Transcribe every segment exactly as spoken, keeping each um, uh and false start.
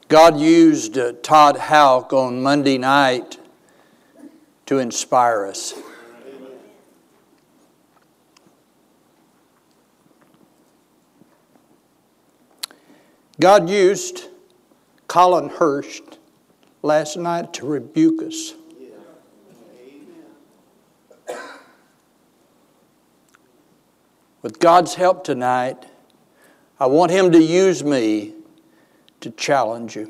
God used uh, Todd Houck on Monday night to inspire us. God used Colin Hurst last night to rebuke us. With God's help tonight, I want Him to use me to challenge you.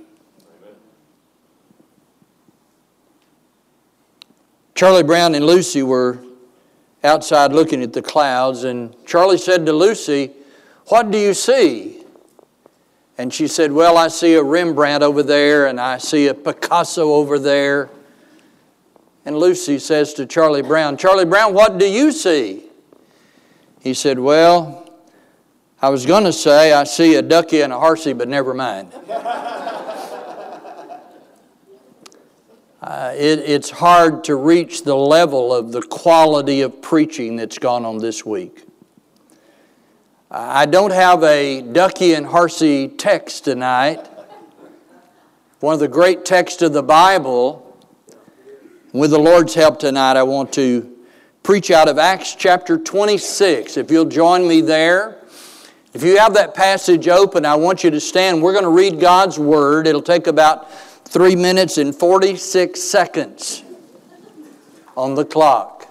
Charlie Brown and Lucy were outside looking at the clouds, and Charlie said to Lucy, "What do you see?" And she said, "Well, I see a Rembrandt over there, and I see a Picasso over there." And Lucy says to Charlie Brown, "Charlie Brown, what do you see?" He said, "Well, I was going to say I see a ducky and a horsey, but never mind." uh, it, it's hard to reach the level of the quality of preaching that's gone on this week. I don't have a ducky and horsey text tonight. One of the great texts of the Bible. With the Lord's help tonight, I want to preach out of Acts chapter twenty-six. If you'll join me there. If you have that passage open, I want you to stand. We're going to read God's Word. It'll take about three minutes and forty-six seconds on the clock.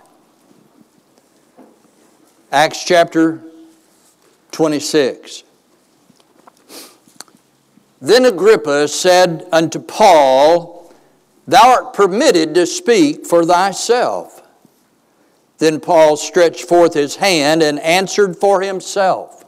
Acts chapter twenty-six. Then Agrippa said unto Paul, "Thou art permitted to speak for thyself." Then Paul stretched forth his hand and answered for himself,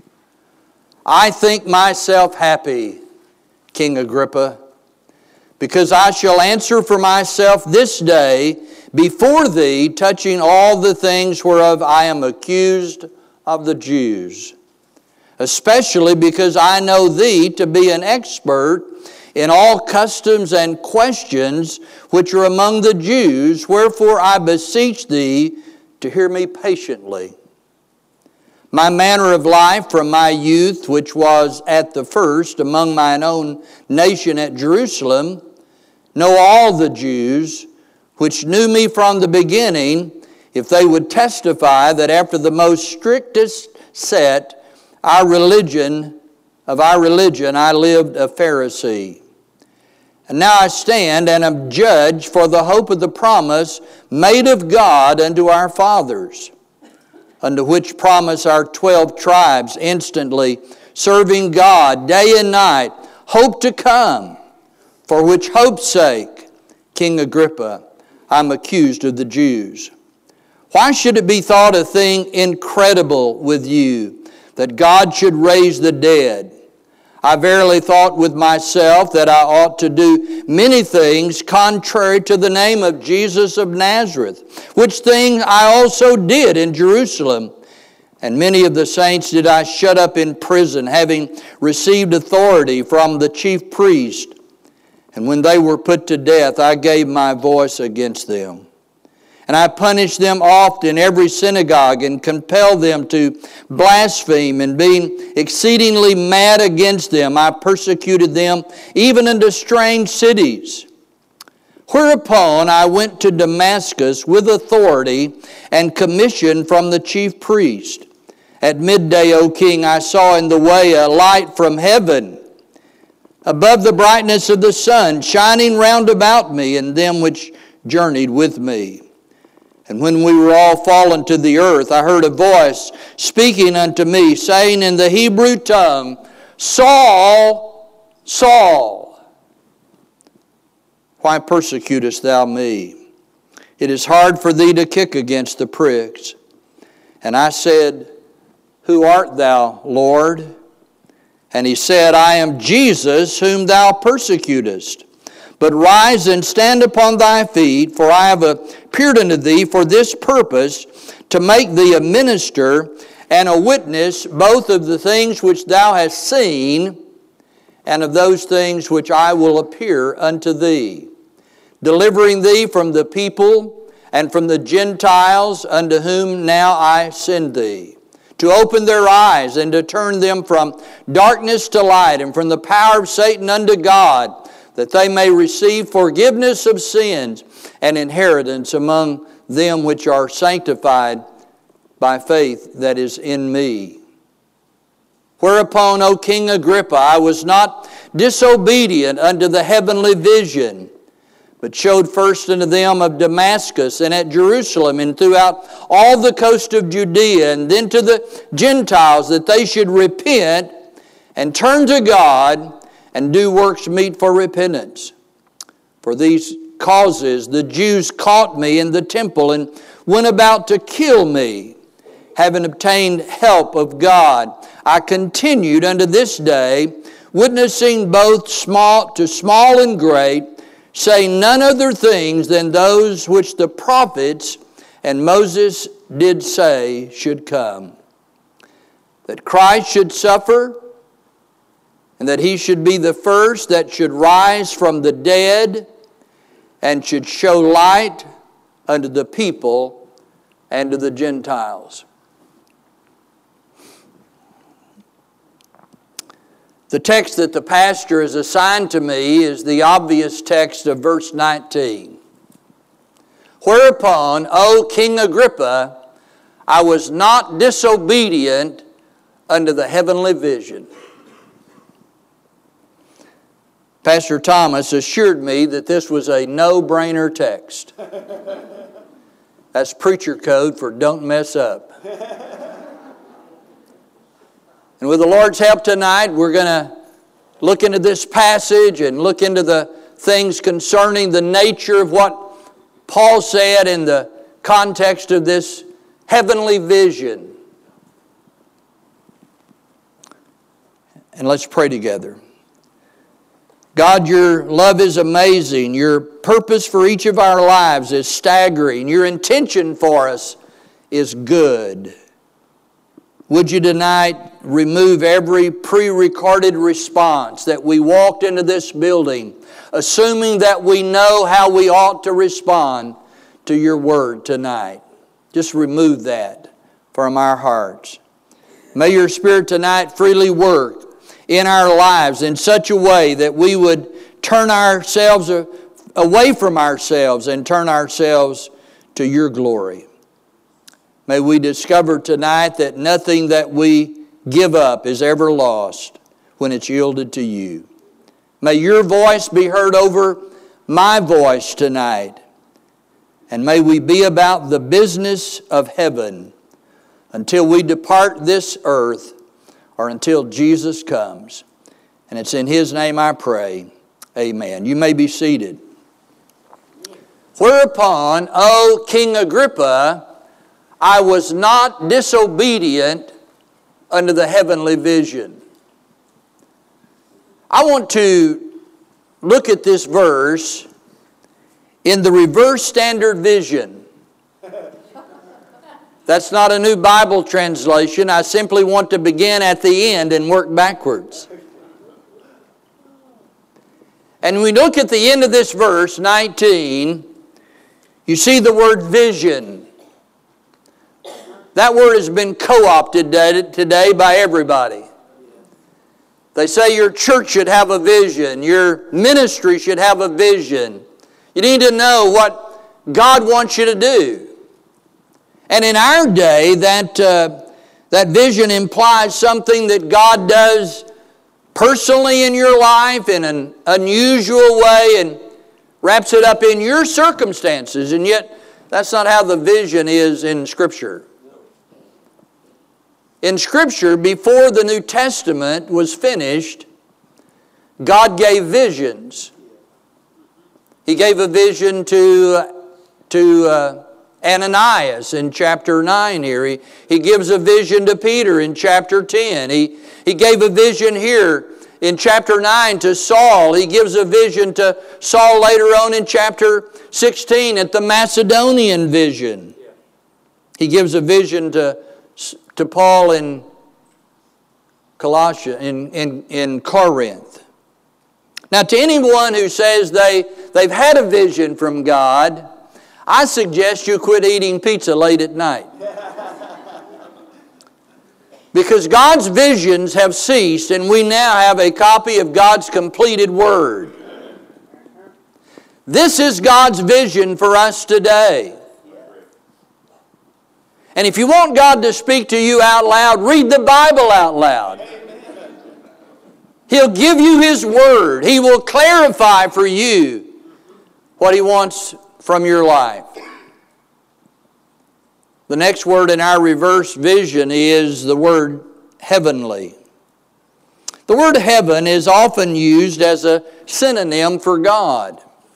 "I think myself happy, King Agrippa, because I shall answer for myself this day before thee touching all the things whereof I am accused of the Jews, especially because I know thee to be an expert in all customs and questions which are among the Jews, wherefore I beseech thee to hear me patiently. My manner of life from my youth, which was at the first among mine own nation at Jerusalem, know all the Jews, which knew me from the beginning, if they would testify that after the most strictest set our religion, of our religion I lived a Pharisee. And now I stand and am judged for the hope of the promise made of God unto our fathers, unto which promise our twelve tribes instantly, serving God day and night, hope to come, for which hope's sake, King Agrippa, I'm accused of the Jews. Why should it be thought a thing incredible with you, that God should raise the dead? I verily thought with myself that I ought to do many things contrary to the name of Jesus of Nazareth, which thing I also did in Jerusalem. And many of the saints did I shut up in prison, having received authority from the chief priest. And when they were put to death, I gave my voice against them. And I punished them oft in every synagogue, and compelled them to blaspheme, and being exceedingly mad against them, I persecuted them even unto strange cities. Whereupon I went to Damascus with authority and commission from the chief priest. At midday, O king, I saw in the way a light from heaven, above the brightness of the sun, shining round about me and them which journeyed with me. And when we were all fallen to the earth, I heard a voice speaking unto me, saying in the Hebrew tongue, Saul, Saul, why persecutest thou me? It is hard for thee to kick against the pricks. And I said, Who art thou, Lord? And he said, I am Jesus, whom thou persecutest. But rise and stand upon thy feet, for I have appeared unto thee for this purpose, to make thee a minister and a witness both of the things which thou hast seen and of those things which I will appear unto thee, delivering thee from the people and from the Gentiles unto whom now I send thee, to open their eyes and to turn them from darkness to light and from the power of Satan unto God, that they may receive forgiveness of sins and inheritance among them which are sanctified by faith that is in me. Whereupon, O King Agrippa, I was not disobedient unto the heavenly vision, but showed first unto them of Damascus and at Jerusalem and throughout all the coast of Judea, and then to the Gentiles, that they should repent and turn to God and do works meet for repentance. For these causes the Jews caught me in the temple and went about to kill me. Having obtained help of God, I continued unto this day, witnessing both small to small and great, saying none other things than those which the prophets and Moses did say should come. That Christ should suffer, and that he should be the first that should rise from the dead, and should show light unto the people and to the Gentiles. The text that the pastor has assigned to me is the obvious text of verse nineteen. Whereupon, O King Agrippa, I was not disobedient unto the heavenly vision. Pastor Thomas assured me that this was a no-brainer text. That's preacher code for don't mess up. And with the Lord's help tonight, we're going to look into this passage and look into the things concerning the nature of what Paul said in the context of this heavenly vision. And let's pray together. God, your love is amazing. Your purpose for each of our lives is staggering. Your intention for us is good. Would you tonight remove every pre-recorded response that we walked into this building, assuming that we know how we ought to respond to your word tonight? Just remove that from our hearts. May your Spirit tonight freely work in our lives in such a way that we would turn ourselves away from ourselves and turn ourselves to your glory. May we discover tonight that nothing that we give up is ever lost when it's yielded to you. May your voice be heard over my voice tonight. And may we be about the business of heaven until we depart this earth or until Jesus comes. And it's in His name I pray. Amen. You may be seated. Whereupon, O King Agrippa, I was not disobedient unto the heavenly vision. I want to look at this verse in the Revised Standard Version. That's not a new Bible translation. I simply want to begin at the end and work backwards. And we look at the end of this verse, nineteen, you see the word vision. That word has been co-opted today by everybody. They say your church should have a vision. Your ministry should have a vision. You need to know what God wants you to do. And in our day, that, uh, that vision implies something that God does personally in your life in an unusual way and wraps it up in your circumstances. And yet, that's not how the vision is in Scripture. In Scripture, before the New Testament was finished, God gave visions. He gave a vision to, to uh, Ananias in chapter nine here. He, he gives a vision to Peter in chapter ten. He, he gave a vision here in chapter nine to Saul. He gives a vision to Saul later on in chapter sixteen at the Macedonian vision. He gives a vision to to Paul in Colossia, in, in, in Corinth. Now, to anyone who says they, they've had a vision from God, I suggest you quit eating pizza late at night. Because God's visions have ceased, and we now have a copy of God's completed Word. This is God's vision for us today. And if you want God to speak to you out loud, read the Bible out loud. He'll give you His Word. He will clarify for you what He wants from your life. The next word in our reverse vision is the word heavenly. The word heaven is often used as a synonym for God.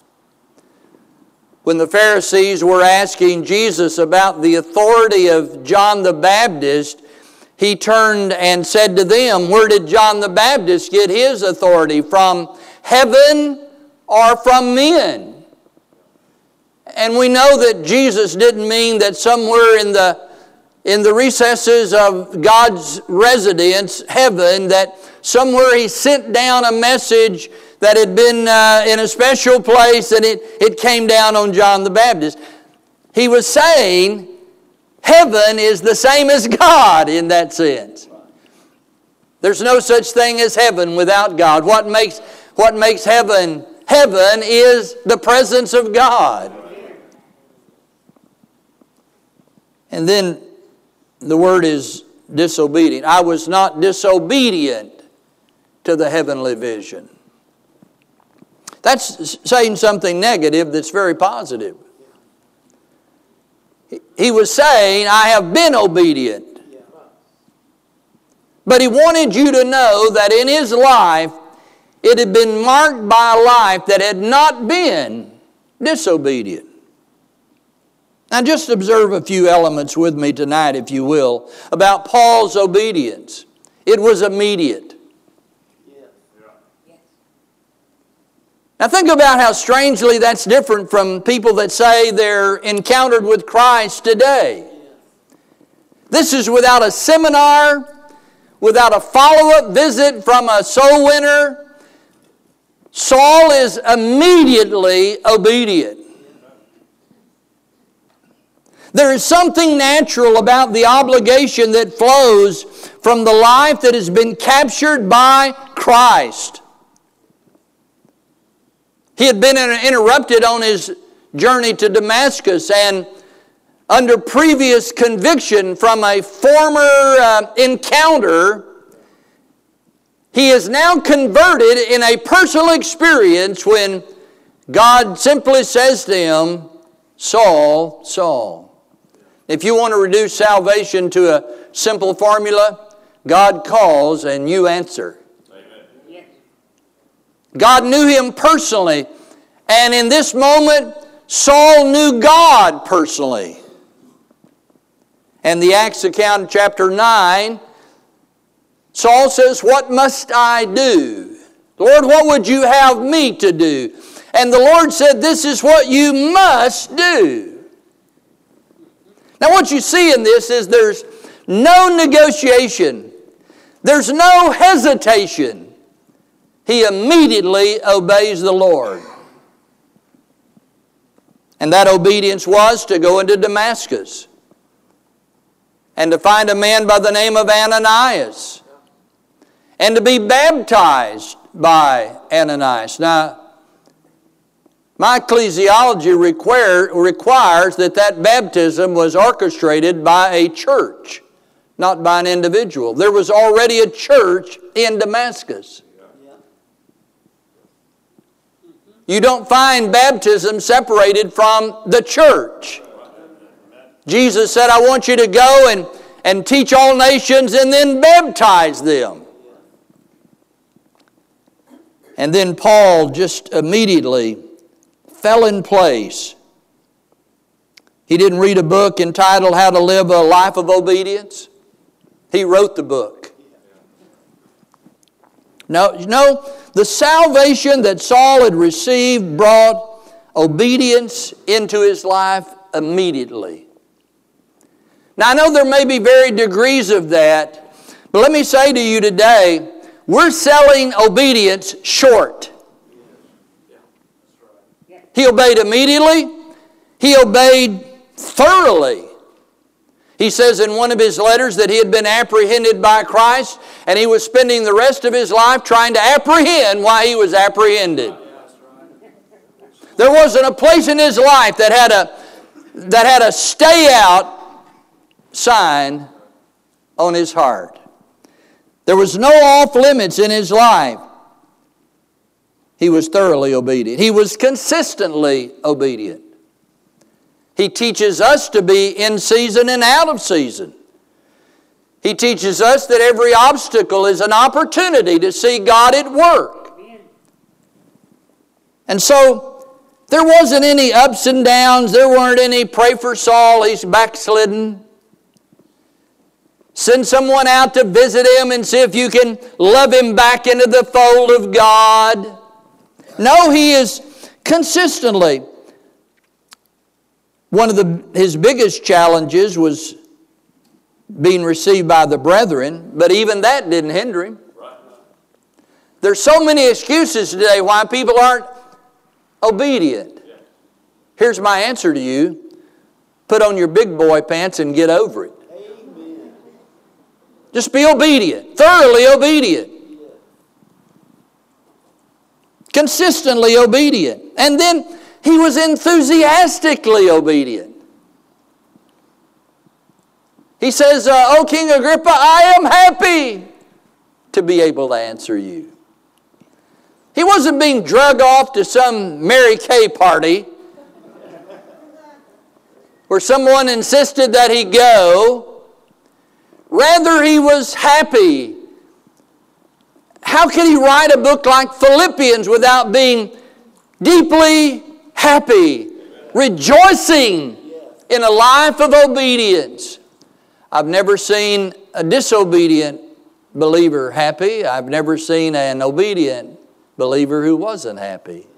When the Pharisees were asking Jesus about the authority of John the Baptist, He turned and said to them, where did John the Baptist get his authority? From heaven or from men? And we know that Jesus didn't mean that somewhere in the, in the recesses of God's residence, heaven, that somewhere He sent down a message that had been uh, in a special place and it, it came down on John the Baptist. He was saying heaven is the same as God in that sense. There's no such thing as heaven without God. What makes, what makes heaven heaven is the presence of God. And then the word is disobedient. I was not disobedient to the heavenly vision. That's saying something negative that's very positive. He was saying, I have been obedient. But he wanted you to know that in his life, it had been marked by a life that had not been disobedient. Now just observe a few elements with me tonight, if you will, about Paul's obedience. It was immediate. Now think about how strangely that's different from people that say they're encountered with Christ today. This is without a seminar, without a follow-up visit from a soul winner. Saul is immediately obedient. There is something natural about the obligation that flows from the life that has been captured by Christ. He had been interrupted on his journey to Damascus, and under previous conviction from a former uh, encounter, he is now converted in a personal experience when God simply says to him, Saul, Saul. If you want to reduce salvation to a simple formula, God calls and you answer. Amen. God knew him personally, and in this moment, Saul knew God personally. And the Acts account, chapter nine, Saul says, what must I do? Lord, what would you have me to do? And the Lord said, this is what you must do. Now what you see in this is there's no negotiation. There's no hesitation. He immediately obeys the Lord. And that obedience was to go into Damascus and to find a man by the name of Ananias and to be baptized by Ananias. Now, my ecclesiology require, requires that that baptism was orchestrated by a church, not by an individual. There was already a church in Damascus. You don't find baptism separated from the church. Jesus said, I want you to go and, and teach all nations and then baptize them. And then Paul just immediately fell in place. He didn't read a book entitled How to Live a Life of Obedience. He wrote the book. No, no, the salvation that Saul had received brought obedience into his life immediately. Now I know there may be varied degrees of that, but let me say to you today, we're selling obedience short. He obeyed immediately. He obeyed thoroughly. He says in one of his letters that he had been apprehended by Christ, and he was spending the rest of his life trying to apprehend why he was apprehended. There wasn't a place in his life that had a, that had a stay out sign on his heart. There was no off limits in his life. He was thoroughly obedient. He was consistently obedient. He teaches us to be in season and out of season. He teaches us that every obstacle is an opportunity to see God at work. And so, there wasn't any ups and downs. There weren't any pray for Saul, he's backslidden. Send someone out to visit him and see if you can love him back into the fold of God. No, he is consistently. One of the, his biggest challenges was being received by the brethren, but even that didn't hinder him. There's so many excuses today why people aren't obedient. Here's my answer to you. Put on your big boy pants and get over it. Amen. Just be obedient, thoroughly obedient. Consistently obedient. And then he was enthusiastically obedient. He says, uh, O King Agrippa, I am happy to be able to answer you. He wasn't being drug off to some Mary Kay party where someone insisted that he go. Rather, he was happy. How could he write a book like Philippians without being deeply happy, rejoicing in a life of obedience? I've never seen a disobedient believer happy. I've never seen an obedient believer who wasn't happy.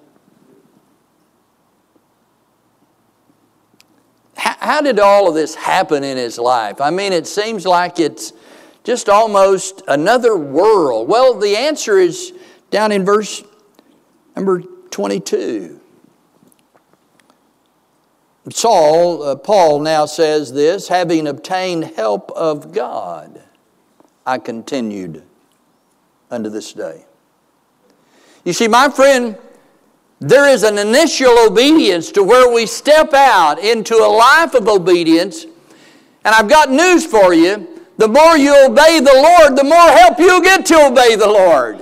How, how did all of this happen in his life? I mean, it seems like it's just almost another world. Well, the answer is down in verse number twenty-two. Saul, uh, Paul now says this, having obtained help of God, I continued unto this day. You see, my friend, there is an initial obedience to where we step out into a life of obedience. And I've got news for you. The more you obey the Lord, the more help you'll get to obey the Lord.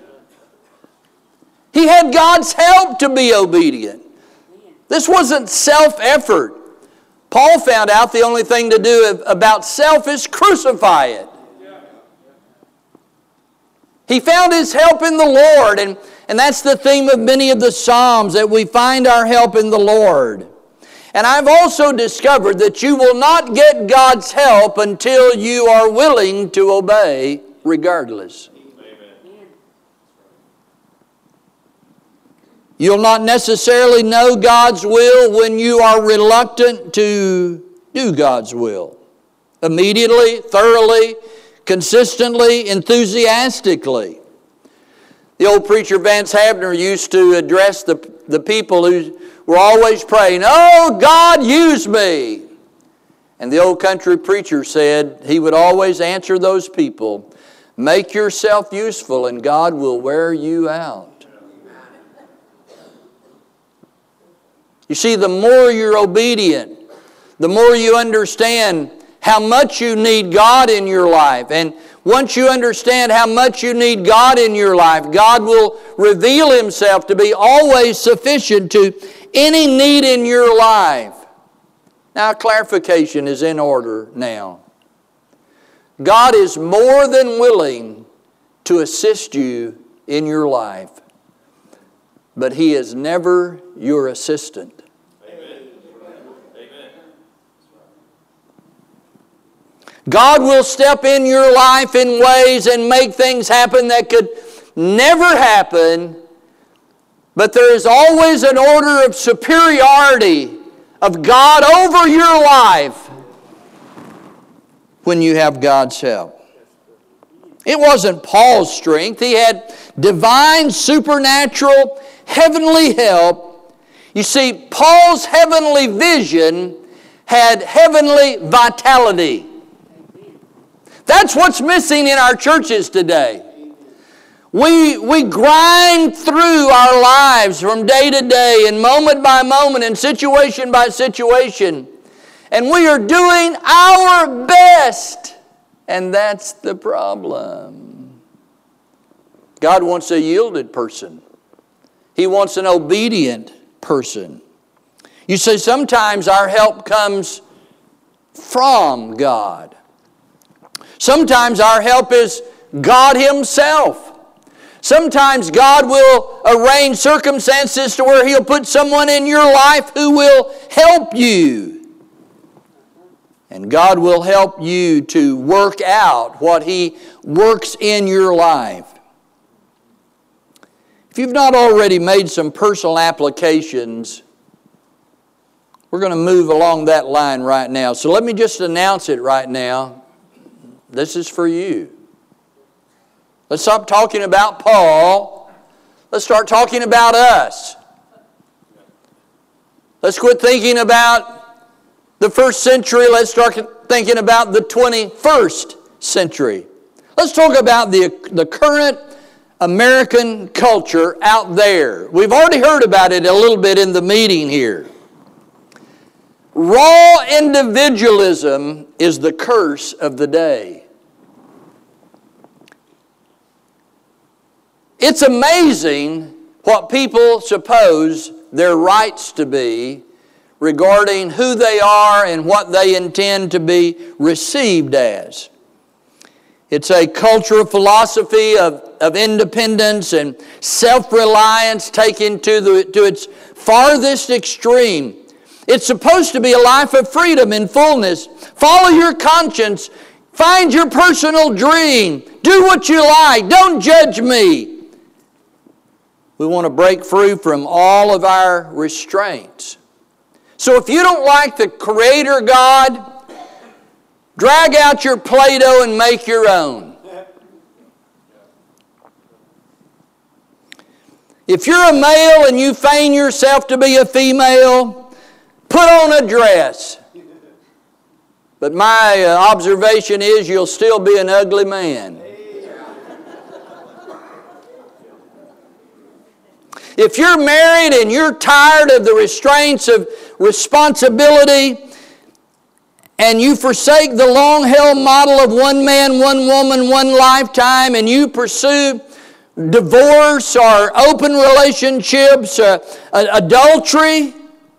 He had God's help to be obedient. This wasn't self-effort. Paul found out the only thing to do about self is crucify it. He found his help in the Lord, and, and that's the theme of many of the Psalms, that we find our help in the Lord. And I've also discovered that you will not get God's help until you are willing to obey regardless. Amen. You'll not necessarily know God's will when you are reluctant to do God's will. Immediately, thoroughly, consistently, enthusiastically. The old preacher Vance Havner used to address the, the people who were always praying, "Oh, God, use me." And the old country preacher said he would always answer those people, "Make yourself useful and God will wear you out." You see, the more you're obedient, the more you understand how much you need God in your life. And once you understand how much you need God in your life, God will reveal Himself to be always sufficient to any need in your life. Now, clarification is in order now. God is more than willing to assist you in your life, but He is never your assistant. God will step in your life in ways and make things happen that could never happen, but there is always an order of superiority of God over your life when you have God's help. It wasn't Paul's strength. He had divine, supernatural, heavenly help. You see, Paul's heavenly vision had heavenly vitality. That's what's missing in our churches today. We, we grind through our lives from day to day and moment by moment and situation by situation. And we are doing our best. And that's the problem. God wants a yielded person. He wants an obedient person. You see, sometimes our help comes from God. Sometimes our help is God Himself. Sometimes God will arrange circumstances to where He'll put someone in your life who will help you. And God will help you to work out what He works in your life. If you've not already made some personal applications, we're going to move along that line right now. So let me just announce it right now. This is for you. Let's stop talking about Paul. Let's start talking about us. Let's quit thinking about the first century. Let's start thinking about the twenty-first century. Let's talk about the, the current American culture out there. We've already heard about it a little bit in the meeting here. Raw individualism is the curse of the day. It's amazing what people suppose their rights to be regarding who they are and what they intend to be received as. It's a cultural philosophy of, of independence and self-reliance taken to, the, to its farthest extreme. It's supposed to be a life of freedom and fullness. Follow your conscience. Find your personal dream. Do what you like. Don't judge me. We want to break free from all of our restraints. So if you don't like the Creator God, drag out your Play-Doh and make your own. If you're a male and you feign yourself to be a female, put on a dress. But my uh, observation is you'll still be an ugly man. If you're married and you're tired of the restraints of responsibility and you forsake the long-held model of one man, one woman, one lifetime, and you pursue divorce or open relationships, uh, adultery,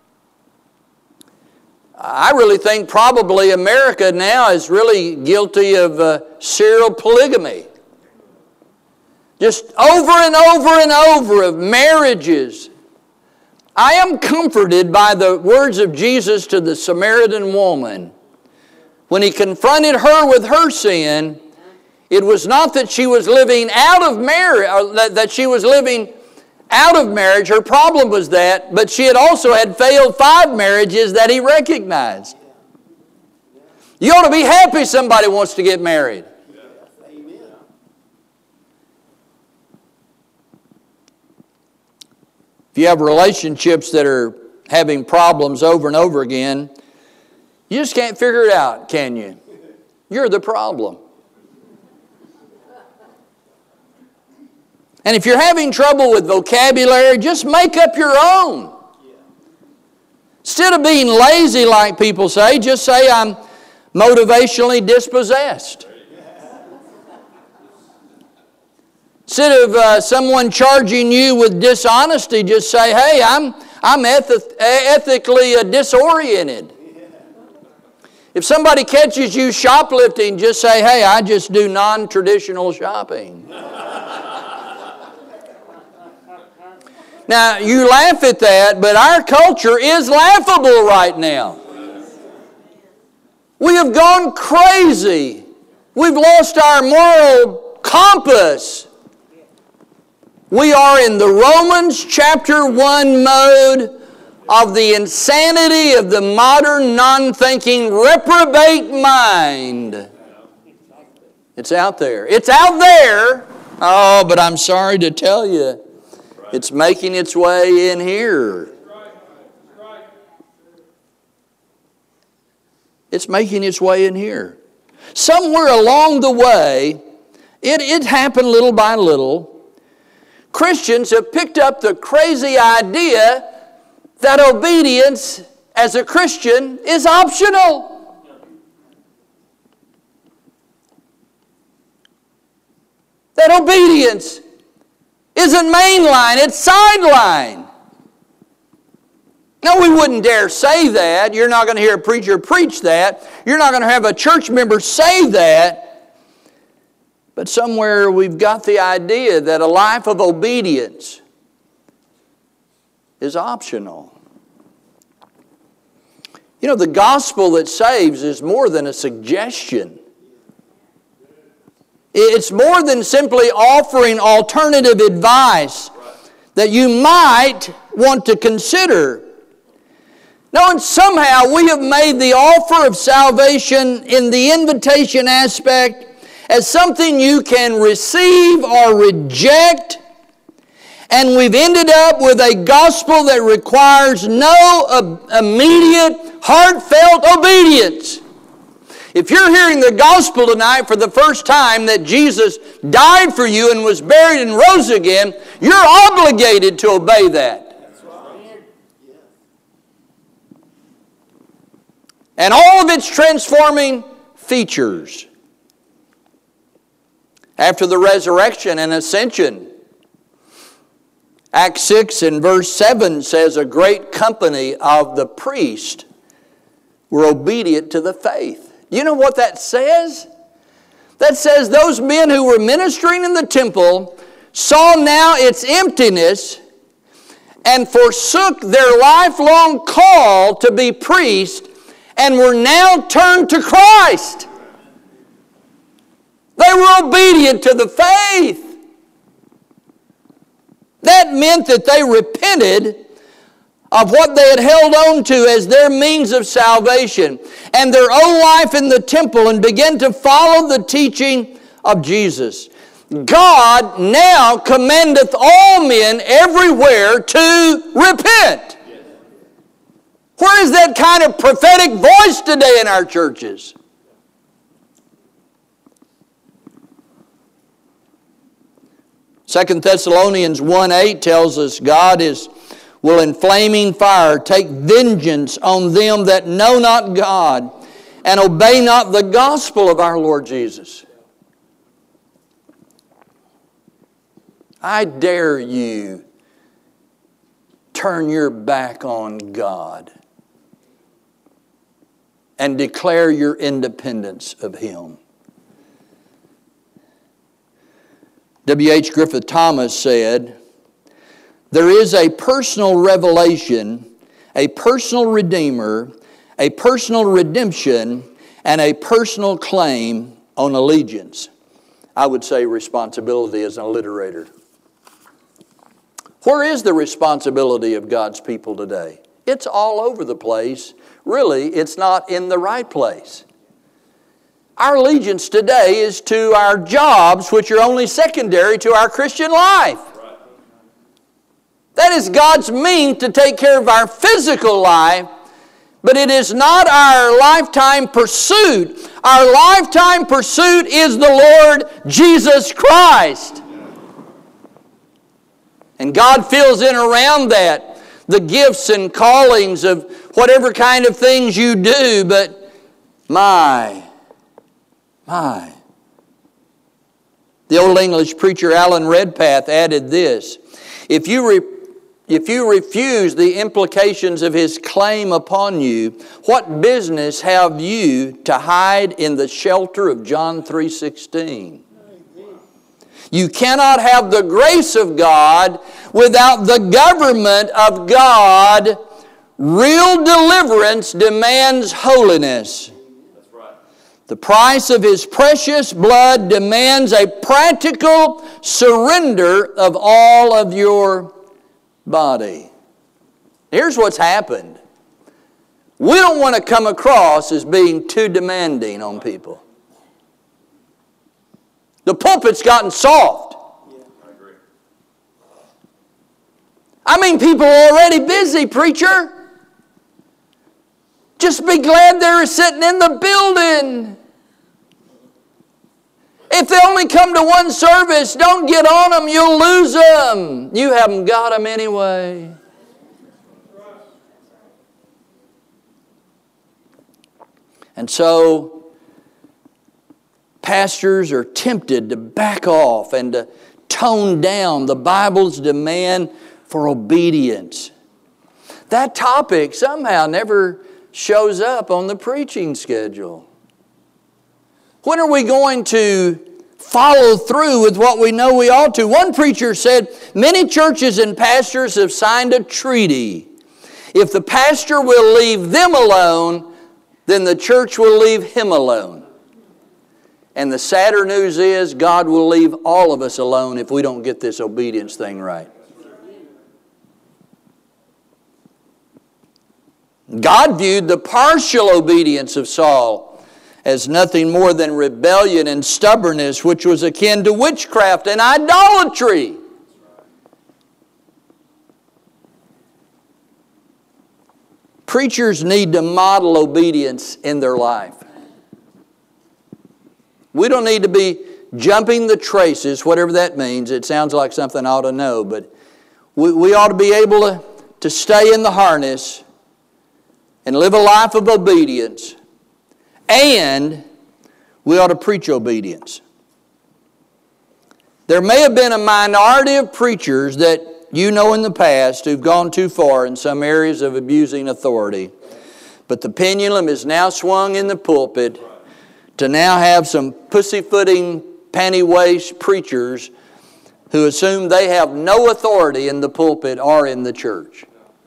I really think probably America now is really guilty of uh, serial polygamy. Just over and over and over of marriages. I am comforted by the words of Jesus to the Samaritan woman. When He confronted her with her sin, it was not that she was living out of marriage, or that, that she was living out of marriage. Her problem was that, but she had also had failed five marriages that He recognized. You ought to be happy somebody wants to get married. If you have relationships that are having problems over and over again, you just can't figure it out, can you? You're the problem. And if you're having trouble with vocabulary, just make up your own. Instead of being lazy like people say, just say, I'm motivationally dispossessed. Instead of uh, someone charging you with dishonesty, just say, hey, I'm, I'm eth- ethically uh, disoriented. If somebody catches you shoplifting, just say, hey, I just do non-traditional shopping. Now, you laugh at that, but our culture is laughable right now. We have gone crazy. We've lost our moral compass. We are in the Romans chapter one mode of the insanity of the modern, non-thinking, reprobate mind. It's out there. It's out there. Oh, but I'm sorry to tell you, it's making its way in here. It's making its way in here. Somewhere along the way, it, it happened little by little. Christians have picked up the crazy idea that obedience as a Christian is optional. That obedience isn't mainline, it's sideline. No, we wouldn't dare say that. You're not going to hear a preacher preach that. You're not going to have a church member say that. But somewhere we've got the idea that a life of obedience is optional. You know, the gospel that saves is more than a suggestion. It's more than simply offering alternative advice that you might want to consider. No, and somehow we have made the offer of salvation in the invitation aspect as something you can receive or reject. And we've ended up with a gospel that requires no immediate, heartfelt obedience. If you're hearing the gospel tonight for the first time that Jesus died for you and was buried and rose again, you're obligated to obey that. And all of its transforming features. After the resurrection and ascension, Acts six and verse seven says, a great company of the priests were obedient to the faith. You know what that says? That says those men who were ministering in the temple saw now its emptiness and forsook their lifelong call to be priests and were now turned to Christ. They were obedient to the faith. That meant that they repented of what they had held on to as their means of salvation and their own life in the temple and began to follow the teaching of Jesus. God now commandeth all men everywhere to repent. Where is that kind of prophetic voice today in our churches? Second Thessalonians one eight tells us God is will in flaming fire take vengeance on them that know not God and obey not the gospel of our Lord Jesus. I dare you turn your back on God and declare your independence of Him. W H Griffith Thomas said, there is a personal revelation, a personal redeemer, a personal redemption, and a personal claim on allegiance. I would say responsibility as an alliterator. Where is the responsibility of God's people today? It's all over the place. Really, it's not in the right place. Our allegiance today is to our jobs, which are only secondary to our Christian life. That is God's means to take care of our physical life, but it is not our lifetime pursuit. Our lifetime pursuit is the Lord Jesus Christ. And God fills in around that the gifts and callings of whatever kind of things you do, but my, my. The old English preacher Alan Redpath added this, if you re- If you refuse the implications of His claim upon you, what business have you to hide in the shelter of John three sixteen? You cannot have the grace of God without the government of God. Real deliverance demands holiness. That's right. The price of His precious blood demands a practical surrender of all of your body. Here's what's happened. We don't want to come across as being too demanding on people. The pulpit's gotten soft. Yeah, I agree. I mean, people are already busy, preacher. Just be glad they're sitting in the building. If they only come to one service, don't get on them. You'll lose them. You haven't got them anyway. And so, pastors are tempted to back off and to tone down the Bible's demand for obedience. That topic somehow never shows up on the preaching schedule. When are we going to follow through with what we know we ought to? One preacher said, many churches and pastors have signed a treaty. If the pastor will leave them alone, then the church will leave him alone. And the sadder news is God will leave all of us alone if we don't get this obedience thing right. God viewed the partial obedience of Saul as nothing more than rebellion and stubbornness, which was akin to witchcraft and idolatry. Preachers need to model obedience in their life. We don't need to be jumping the traces, whatever that means. It sounds like something I ought to know, but we, we ought to be able to, to stay in the harness and live a life of obedience. And we ought to preach obedience. There may have been a minority of preachers that you know in the past who've gone too far in some areas of abusing authority. But the pendulum is now swung in the pulpit to now have some pussyfooting, panty-waist preachers who assume they have no authority in the pulpit or in the church.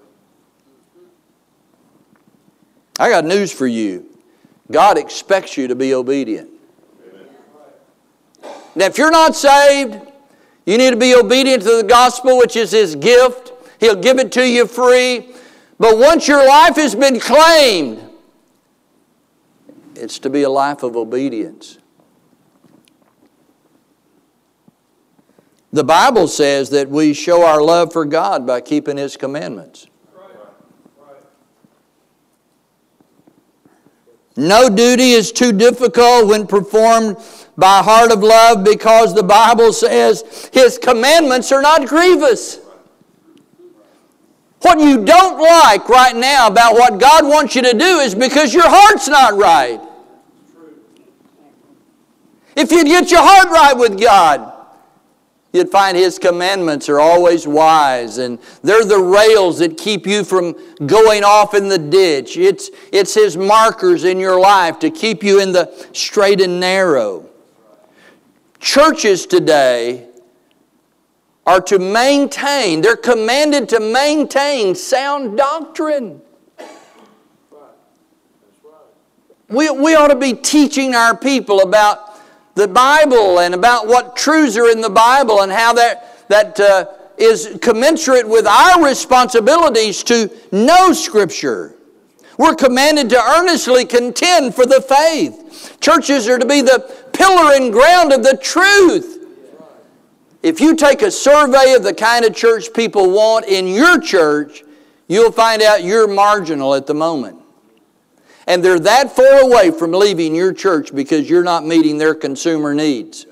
I got news for you. God expects you to be obedient. Now, if you're not saved, you need to be obedient to the gospel, which is His gift. He'll give it to you free. But once your life has been claimed, it's to be a life of obedience. The Bible says that we show our love for God by keeping His commandments. No duty is too difficult when performed by a heart of love, because the Bible says His commandments are not grievous. What you don't like right now about what God wants you to do is because your heart's not right. If you'd get your heart right with God, you'd find His commandments are always wise, and they're the rails that keep you from going off in the ditch. It's, it's His markers in your life to keep you in the straight and narrow. Churches today are to maintain, they're commanded to maintain sound doctrine. We, we ought to be teaching our people about the Bible and about what truths are in the Bible and how that, that uh, is commensurate with our responsibilities to know Scripture. We're commanded to earnestly contend for the faith. Churches are to be the pillar and ground of the truth. If you take a survey of the kind of church people want in your church, you'll find out you're marginal at the moment. And they're that far away from leaving your church because you're not meeting their consumer needs.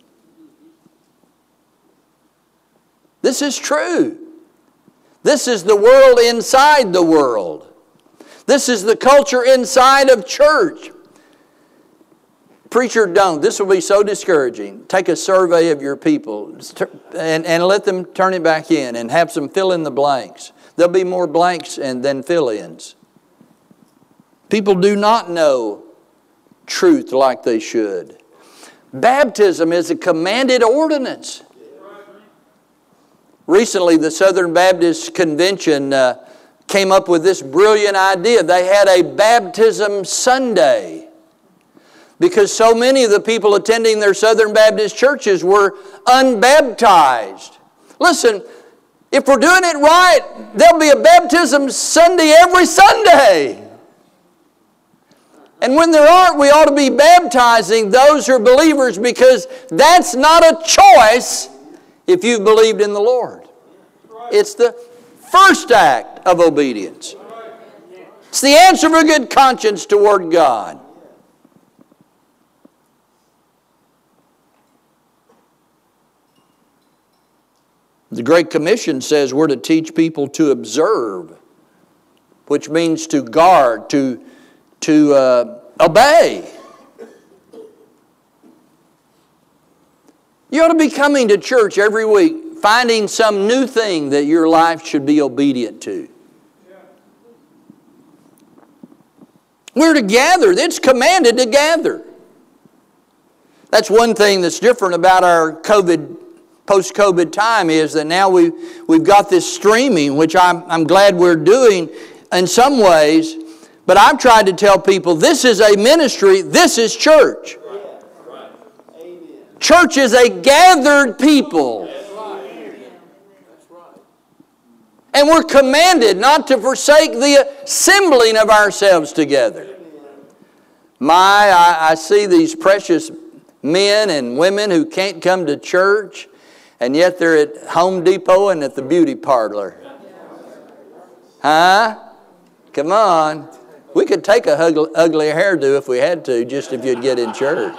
This is true. This is the world inside the world. This is the culture inside of church. Preacher, don't. This will be so discouraging. Take a survey of your people and, and let them turn it back in and have some fill in the blanks. There'll be more blanks and, than fill-ins. People do not know truth like they should. Baptism is a commanded ordinance. Recently, the Southern Baptist Convention uh, came up with this brilliant idea. They had a baptism Sunday because so many of the people attending their Southern Baptist churches were unbaptized. Listen, if we're doing it right, there'll be a baptism Sunday every Sunday. And when there aren't, we ought to be baptizing those who are believers, because that's not a choice if you've believed in the Lord. It's the first act of obedience. It's the answer of a good conscience toward God. The Great Commission says we're to teach people to observe, which means to guard, to, to uh, obey. You ought to be coming to church every week, finding some new thing that your life should be obedient to. We're to gather. It's commanded to gather. That's one thing that's different about our COVID, post-COVID time is that now we, we've got this streaming, which I'm, I'm glad we're doing in some ways. But I've tried to tell people this is a ministry, this is church. Church is a gathered people. And we're commanded not to forsake the assembling of ourselves together. My, I, I see these precious men and women who can't come to church, and yet they're at Home Depot and at the beauty parlor. Huh? Come on. We could take a ugly, ugly hairdo if we had to, just if you'd get in church.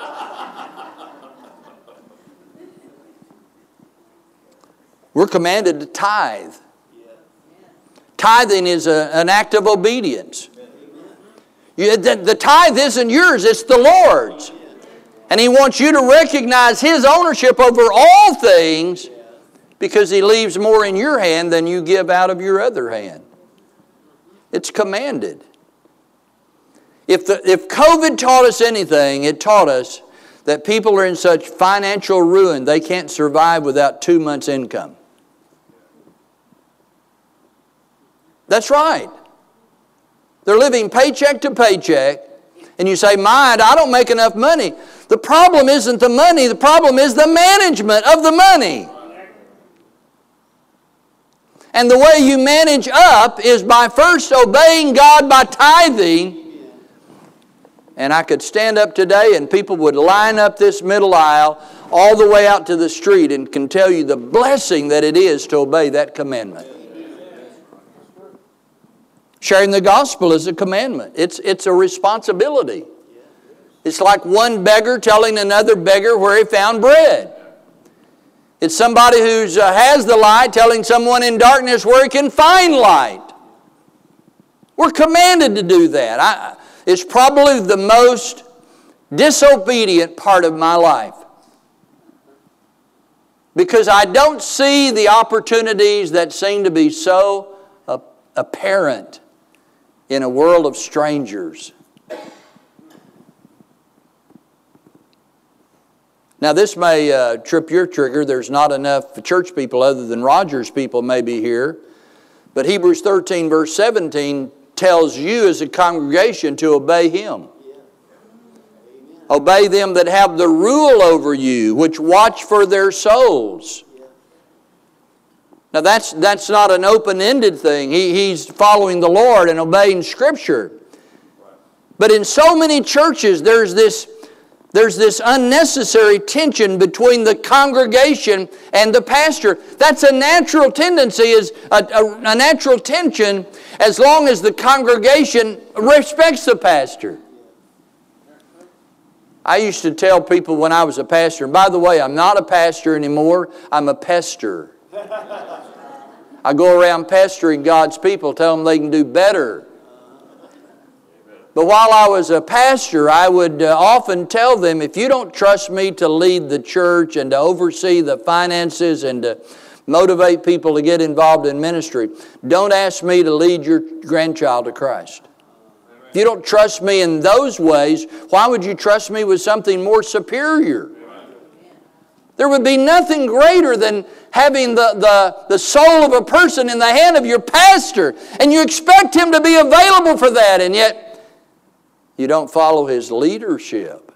We're commanded to tithe. Tithing is a, an act of obedience. You, the, the tithe isn't yours, it's the Lord's. And He wants you to recognize His ownership over all things because He leaves more in your hand than you give out of your other hand. It's commanded. If, the, if COVID taught us anything, it taught us that people are in such financial ruin they can't survive without two months' income. That's right. They're living paycheck to paycheck. And you say, "Mind, I don't make enough money." The problem isn't the money. The problem is the management of the money. And the way you manage up is by first obeying God by tithing. And I could stand up today and people would line up this middle aisle all the way out to the street and can tell you the blessing that it is to obey that commandment. Sharing the gospel is a commandment. It's, it's a responsibility. It's like one beggar telling another beggar where he found bread. It's somebody who uh, has the light telling someone in darkness where he can find light. We're commanded to do that. I, it's probably the most disobedient part of my life. Because I don't see the opportunities that seem to be so uh, apparent in a world of strangers. Now this may uh, trip your trigger. There's not enough church people other than Rogers people maybe here. But Hebrews thirteen verse seventeen tells you as a congregation to obey Him. Obey them that have the rule over you, which watch for their souls. Now that's that's not an open-ended thing. He, he's following the Lord and obeying Scripture. But in so many churches, there's this, there's this unnecessary tension between the congregation and the pastor. That's a natural tendency, is a, a, a natural tension as long as the congregation respects the pastor. I used to tell people when I was a pastor, and by the way, I'm not a pastor anymore, I'm a pester. I go around pestering God's people, tell them they can do better. But while I was a pastor, I would uh, often tell them, if you don't trust me to lead the church and to oversee the finances and to motivate people to get involved in ministry, don't ask me to lead your grandchild to Christ. If you don't trust me in those ways, why would you trust me with something more superior? There would be nothing greater than having the, the, the soul of a person in the hand of your pastor, and you expect him to be available for that, and yet you don't follow his leadership.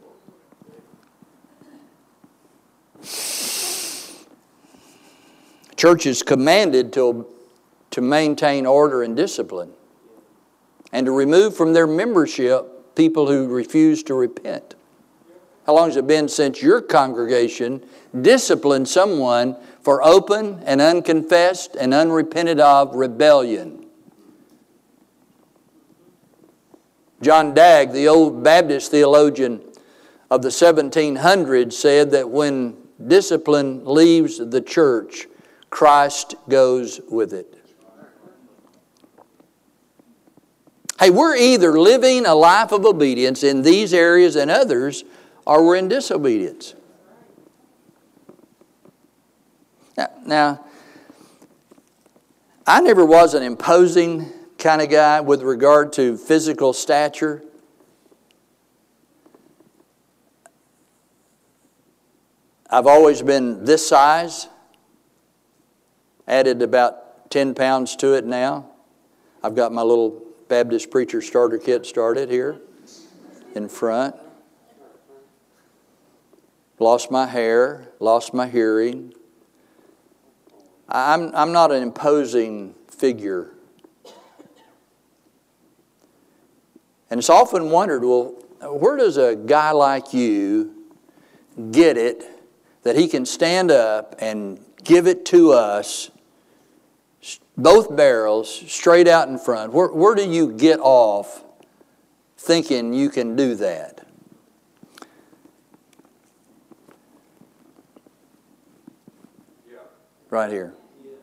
Church is commanded to, to maintain order and discipline, and to remove from their membership people who refuse to repent. How long has it been since your congregation disciplined someone for open and unconfessed and unrepented of rebellion? John Dagg, the old Baptist theologian of the seventeen hundreds, said that when discipline leaves the church, Christ goes with it. Hey, we're either living a life of obedience in these areas and others, or we're in disobedience. Now, now I never was an imposing kind of guy with regard to physical stature. I've always been this size. Added about ten pounds to it now. I've got my little Baptist preacher starter kit started here in front. Lost my hair, lost my hearing. I'm, I'm not an imposing figure. And it's often wondered, well, where does a guy like you get it that he can stand up and give it to us, both barrels, straight out in front? Where, where do you get off thinking you can do that? Right here.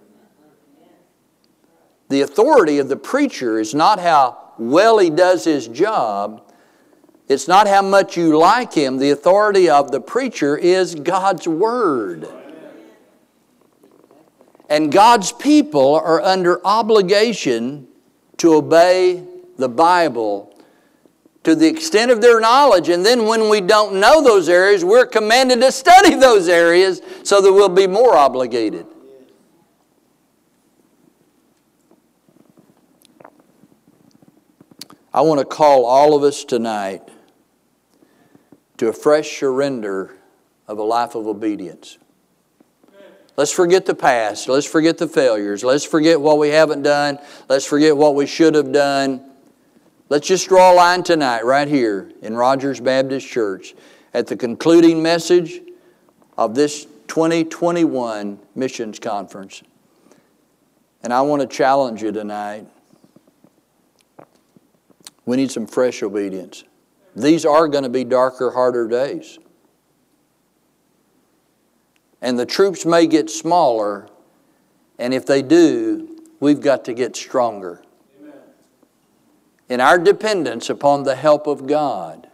The authority of the preacher is not how well he does his job. It's not how much you like him. The authority of the preacher is God's Word. And God's people are under obligation to obey the Bible to the extent of their knowledge. And then when we don't know those areas, we're commanded to study those areas so that we'll be more obligated. I want to call all of us tonight to a fresh surrender of a life of obedience. Let's forget the past. Let's forget the failures. Let's forget what we haven't done. Let's forget what we should have done. Let's just draw a line tonight right here in Rogers Baptist Church at the concluding message of this twenty twenty-one Missions Conference. And I want to challenge you tonight. We need some fresh obedience. These are going to be darker, harder days. And the troops may get smaller, and if they do, we've got to get stronger. Amen. In our dependence upon the help of God.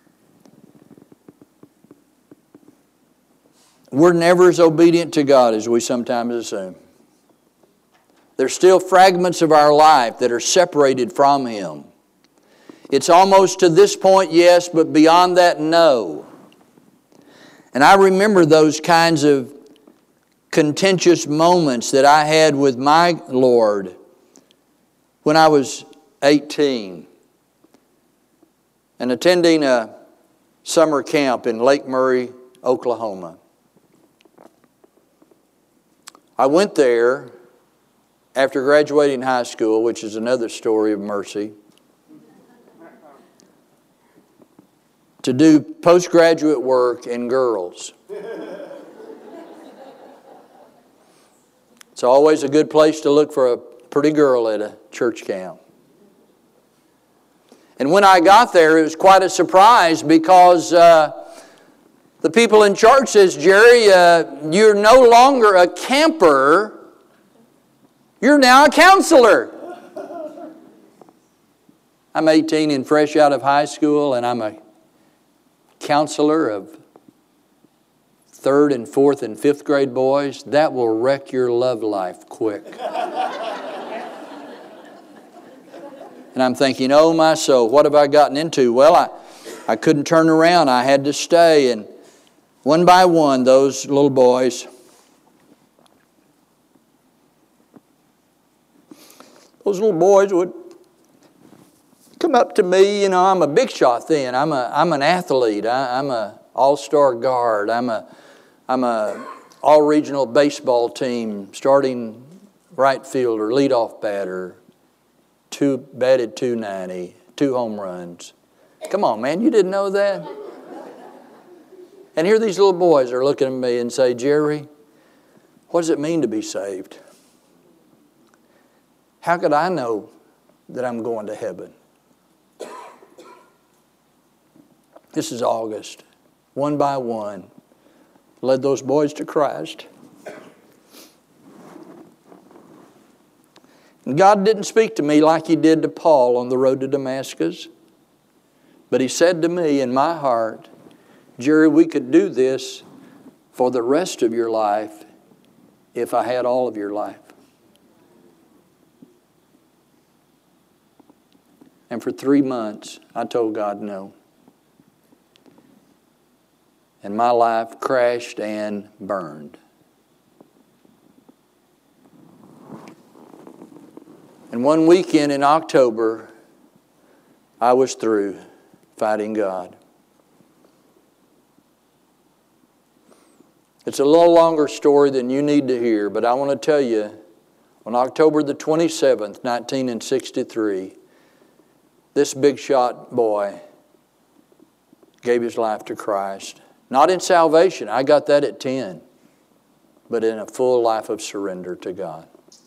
We're never as obedient to God as we sometimes assume. There's still fragments of our life that are separated from Him. It's almost to this point, yes, but beyond that, no. And I remember those kinds of contentious moments that I had with my Lord when I was eighteen and attending a summer camp in Lake Murray, Oklahoma. I went there after graduating high school, which is another story of mercy, to do postgraduate work in girls. It's always a good place to look for a pretty girl at a church camp. And when I got there, it was quite a surprise because uh, the people in charge says, Jerry, uh, you're no longer a camper. You're now a counselor. I'm eighteen and fresh out of high school, and I'm a counselor of third and fourth and fifth grade boys. That will wreck your love life quick. And I'm thinking, oh my soul, what have I gotten into? Well, I, I couldn't turn around. I had to stay. And one by one, those little boys, those little boys would come up to me. You know, I'm a big shot then. I'm a I'm an athlete. I, I'm a all-star guard. I'm a I'm a all-regional baseball team starting right fielder, leadoff batter, two batted two ninety, two home runs. Come on, man, you didn't know that? And here these little boys are looking at me and say, Jerry, what does it mean to be saved? How could I know that I'm going to heaven? This is August. One by one, led those boys to Christ. And God didn't speak to me like He did to Paul on the road to Damascus. But He said to me in my heart, Jerry, we could do this for the rest of your life if I had all of your life. And for three months, I told God no. And my life crashed and burned. And one weekend in October, I was through fighting God. It's a little longer story than you need to hear, but I want to tell you, on October the twenty-seventh, nineteen sixty-three, this big shot boy gave his life to Christ. Not in salvation, I got that at ten, but in a full life of surrender to God.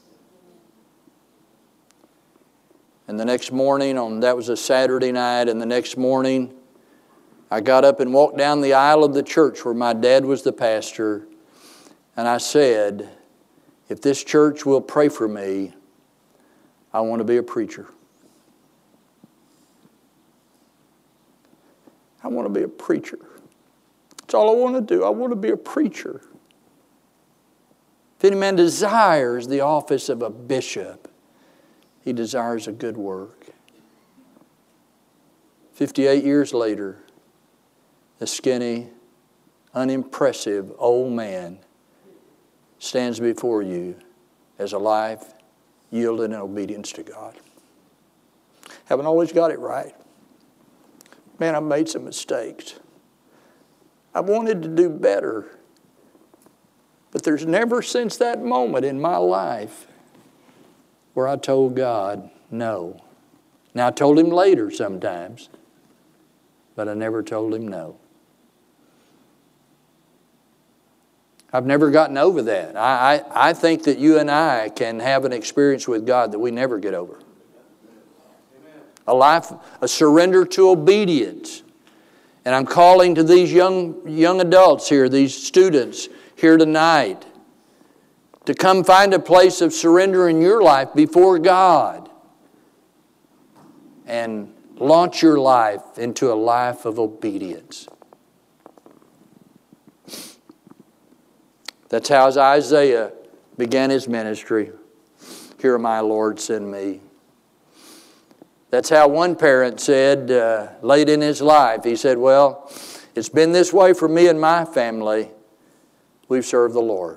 And the next morning, on that was a Saturday night, and the next morning I got up and walked down the aisle of the church where my dad was the pastor, and I said, if this church will pray for me, I want to be a preacher. I want to be a preacher. That's all I want to do. I want to be a preacher. If any man desires the office of a bishop, he desires a good work. Fifty-eight years later, a skinny, unimpressive old man stands before you as a life yielded in obedience to God. Haven't always got it right. Man, I've made some mistakes. I've wanted to do better. But there's never since that moment in my life where I told God no. Now, I told Him later sometimes, but I never told Him no. I've never gotten over that. I, I, I think that you and I can have an experience with God that we never get over. A life, a surrender to obedience. And I'm calling to these young, young adults here, these students here tonight, to come find a place of surrender in your life before God and launch your life into a life of obedience. That's how Isaiah began his ministry. Here am I, Lord, send me. That's how one parent said uh, late in his life. He said, well, it's been this way for me and my family. We've served the Lord.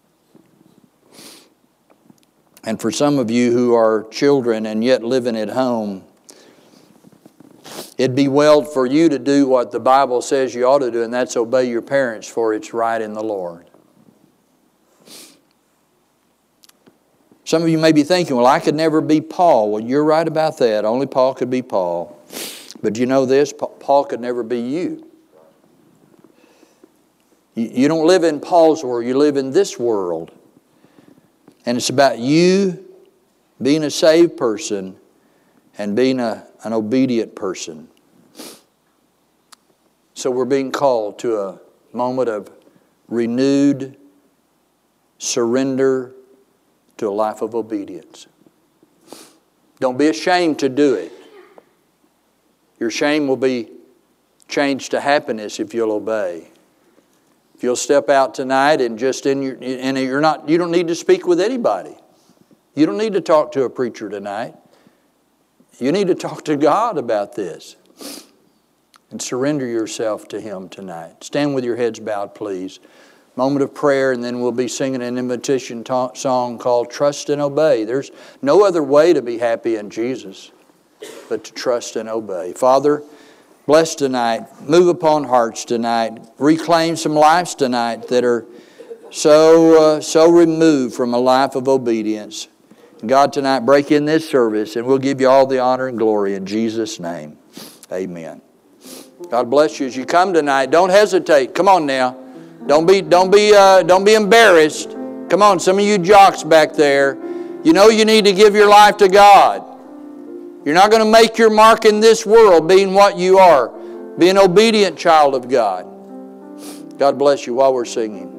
And for some of you who are children and yet living at home, it'd be well for you to do what the Bible says you ought to do, and that's obey your parents, for it's right in the Lord. Some of you may be thinking, well, I could never be Paul. Well, you're right about that. Only Paul could be Paul. But you know this, Paul could never be you. You don't live in Paul's world, you live in this world. And it's about you being a saved person and being a, an obedient person. So we're being called to a moment of renewed surrender to a life of obedience. Don't be ashamed to do it. Your shame will be changed to happiness if you'll obey. If you'll step out tonight and just in your and you're not you don't need to speak with anybody. You don't need to talk to a preacher tonight. You need to talk to God about this. And surrender yourself to Him tonight. Stand with your heads bowed, please. Moment of prayer, and then we'll be singing an invitation ta- song called Trust and Obey. There's no other way to be happy in Jesus but to trust and obey. Father, bless tonight. Move upon hearts tonight. Reclaim some lives tonight that are so, uh, so removed from a life of obedience. God, tonight, break in this service, and we'll give you all the honor and glory in Jesus' name. Amen. God bless you as you come tonight. Don't hesitate. Come on now. Don't be, don't be, uh, don't be embarrassed. Come on, some of you jocks back there. You know you need to give your life to God. You're not going to make your mark in this world being what you are. Be an obedient child of God. God bless you while we're singing.